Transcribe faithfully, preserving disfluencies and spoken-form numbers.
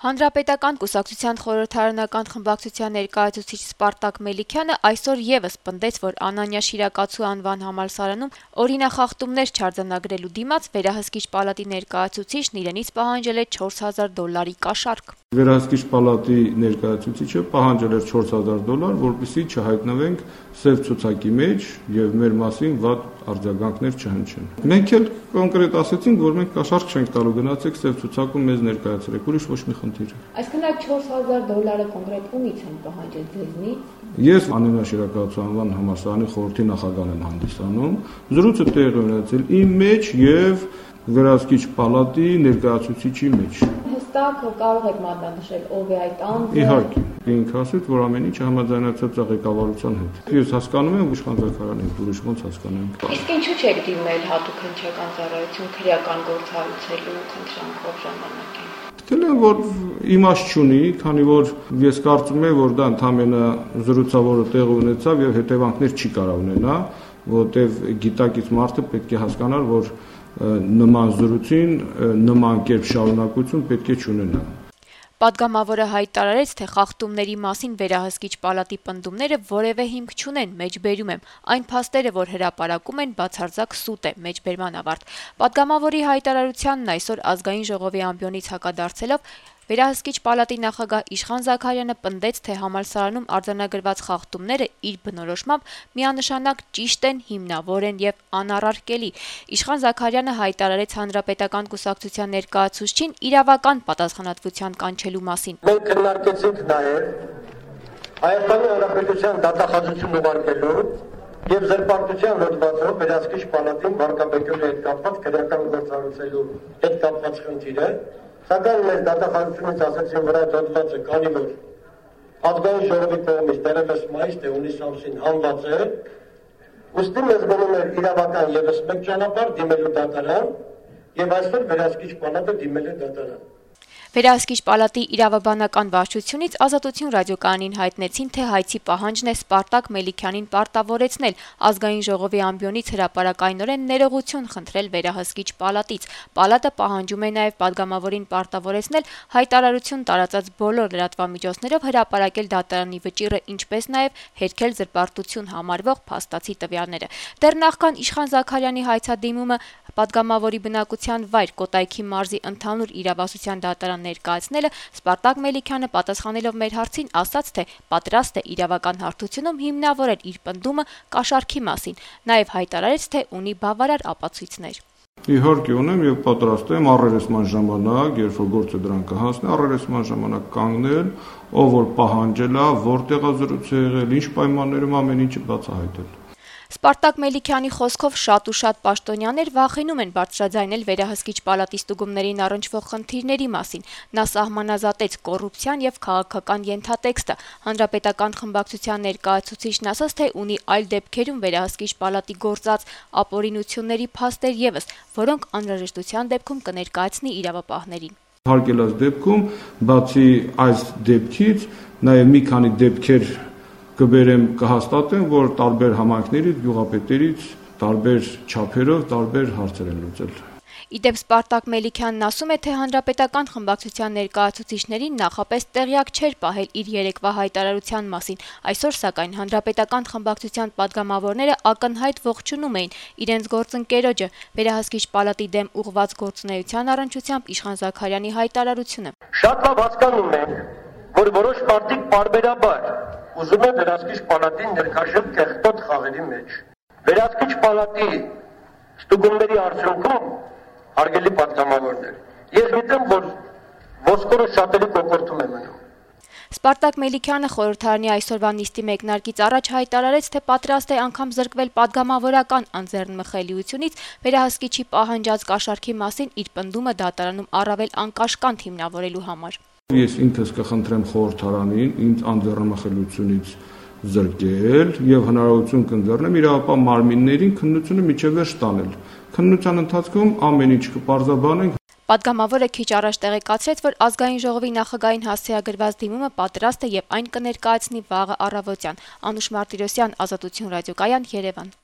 Հանրապետական կուսակցության խորհրդարանական խմբակցության ներկայացուցիչ Սպարտակ Մելիքյանը այսօր ևս պնդեց, որ Անանյա Շիրակացու անվան համալսարանում օրինախախտումներ չարձանագրելու դիմաց վերահսկիչ պալատի ներկայացուցիչն իրենից պահանջել է չորս հազար դոլարի կաշառք։ Վերահսկիչ պալատի ներկայացուցիչը պահանջել էր չորս հազար դոլար, որպեսզի չհայտնվենք սև ցուցակի մեջ եւ մեր մասին վատ արձագանքներ չհնչեն։ Մենք էլ կոնկրետ ասեցինք, որ մենք կաշառք չենք տալու, գնացեք սև ցուցակում մեզ ներկայացրեք, ուրիշ ոչ մի խնդիր։ Այսինքն այդ չորս հազար դոլարը կոնկրետ ումից են պահանջել ձեզնից։ Ես Անանյա Շիրակացու անվան համալսարանի խորհրդի նախագահն եմ հանդիսանում։ Զրույցը տեղի ունեցել իմ մեջ եւ վերահսկիչ պալատի ներկայացուցիչի մեջ։ Հստակ կարող եք մատնանշել ով է այդ անձը։ Իհարկե, ինքը ասաց, որ ամեն ինչը համաձայնացած է ղեկավարության հետ։ Ես հասկանում եմ, Իշխան Զաքարյանն է, ուրիշ ոնց հասկանեմ։ Իսկ ինչու՞ չեք դիմել հատուկ հնչական ծառայություն քրեական գործառույթելու խնդրանքով ժամանակին։ Դեռ որ իմաստ չունի, քանի որ ես կարծում եմ, որ դա ընդհանրապես զրուցավորը տեղի ունեցավ եւ հետևանքներ չի կարող ունենա, որտեւ գիտակից մարդը պետք է հասկանար, որ նման զրույցին նման կերպ շարունակություն պետք է չունենա։ Պատգամավորը հայտարարեց, թե խախտումների մասին վերահսկիչ պալատի պնդումները որևէ հիմք չունեն, մեջբերում եմ, այն փաստերը, որ հրապարակում են, բացարձակ սուտ է, մեջբերման ավարտ։ Պատգամավորի հայտարարությանն այսօր ազգային ժողովի ամբիոնից հակադարձելով Վերահսկիչ պալատի նախագահ Իշխան Զաքարյանը պնդեց, թե համալսարանում արձանագրված խախտումները իր բնորոշմամբ միանշանակ ճիշտ են, հիմնավոր են եւ անառարկելի։ Իշխան Զաքարյանը հայտարարեց Հանրապետական կուսակցության ներկայացուցչին իրավական պատասխանատվության կանչելու մասին։ Մենք քննարկեցինք նաեւ Հայաստանի Հանրապետության դատախազություն ուղարկելու եւ զրպարտության հոդվածով Վերահսկիչ պալատին վարկաբեկյունի հետ կապված քրեական գործառույթելու հետ կապված խնդիրը Սակայն մեր դատախազությունից ասացին, որ այդ հոդվածը քանի որ ազգային ժողովի կողմից դեռևս մայիս թե հունիս ամսին հանված է, ուստի մեզ մնում էր իրավական ևս մեկ ճանապարհ դիմելու դատարան եւ այսօր վերահսկիչ պալատը դիմել է դատարան։ Վերահսկիչ պալատի իրավաբանական վարչությունից Ազատություն ռադիոկայանին հայտնեցին, թե հայցի պահանջն է Սպարտակ Մելիքյանին պարտավորեցնել ազգային ժողովի ամբիոնից հրապարակայնորեն ներողություն խնդրել վերահսկիչ պալատից։ Պալատը պահանջում է նաև պատգամավորին պարտավորեցնել հայտարարություն տարածած բոլոր լրատվամիջոցներով հրապարակել դատարանի վճիռը, ինչպես նաև հերքել զրպարտություն համարվող փաստացի տվյալները։ Դեռ նախքան Իշխան Զաքարյանի հայցադիմումը պատգամավորի բնակության վայր Կոտայքի մարզի ընդհանուր իրավասության դատարան ներկայացնելը Սպարտակ Մելիքյանը պատասխանելով մեր հարցին ասաց, թե պատրաստ է իրավական հարթությունում հիմնավորել իր պնդումը կաշառքի մասին, նաև հայտարարեց, թե ունի բավարար ապացույցներ։ Իհարկե ունեմ եւ պատրաստ եմ առերեսման ժամանակ, երբ որ գործը դրան կհասնի, առերեսման ժամանակ կանգնել, ով որ պահանջել է, որտեղ է զրույցը եղել, ինչ պայմաններում ամեն ինչը բացահայտել։ Սպարտակ Մելիքյանի խոսքով շատ ու շատ պաշտոնյաներ վախենում են բարձրաձայնել վերահսկիչ պալատի ստուգումներին առնչվող խնդիրների մասին։ Նա սահմանազատեց կոռուպցիան եւ քաղաքական ենթատեքստը։ Հանրապետական խմբակցության ներկայացուցիչն ասաց, թե ունի այլ դեպքերում վերահսկիչ պալատի գործած ապօրինությունների փաստեր եւս, որոնք անհրաժեշտության դեպքում կներկայացնի իրավապահներին։ Հարգելած դեպքում, բացի այս դեպքից, նաեւ մի քանի դեպքեր կբերեմ կհաստատեմ, որ տարբեր համայնքներից, գյուղապետերից, տարբեր չափերով, տարբեր հարցեր են լուծել։ Իդեպ Սպարտակ Մելիքյանն ասում է, թե հանրապետական խմբակցության ներկայացուցիչներին նախապես տեղյակ չէր պահել իր երեկվա հայտարարության մասին։ Այսօր սակայն հանրապետական խմբակցության պատգամավորները ակնհայտ ողջունում էին իրենց գործընկերոջը վերահսկիչ պալատի դեմ ուղղված գործունեության առնչությամբ Իշխան Զաքարյանի հայտարարությունը։ Շատ լավ հասկանում ենք, որ որոշ մարդիկ բարբերաբար ուզում են վերահսկիչ պալատին ներքաշել կեղտոտ խաղերի մեջ։ Վերահսկիչ պալատի ստուգումների արդյունքում հարգելի պատգամավորներ, ես գիտեմ, որ ոսկորը շատերի կոկորտում է մնում։ Սպարտակ Մելիքյանը խորհրդարանի այսօրվա նիստի մեկնարկից առաջ հայտարարեց, թե պատրաստ է անգամ զրկվել պատգամավորական անձեռնմխելիությունից վերահսկիչի պահանջած կաշառքի մասին իր պնդումը դատարանում առավել անկաշկանդ հիմնավորելու համար։ Ես ինքս կխնդրեմ խորհրդարանին ինձ անձեռնմխելիությունից զրկել եւ հնարավորություն կընձեռնեմ իրավապահ մարմիններին քննությունը միջև վերջ տանել։ Քննության ընթացքում ամեն ինչ կպարզաբանենք։ Պատգամավորը քիչ առաջ տեղեկացրեց, որ ազգային ժողովի նախագահին հասցեագրված դիմումը պատրաստ է եւ այն կներկայացնի վաղը առավոտյան։ Անուշ Մարտիրոսյան, Ազատություն ռադիոկայան, Երևան։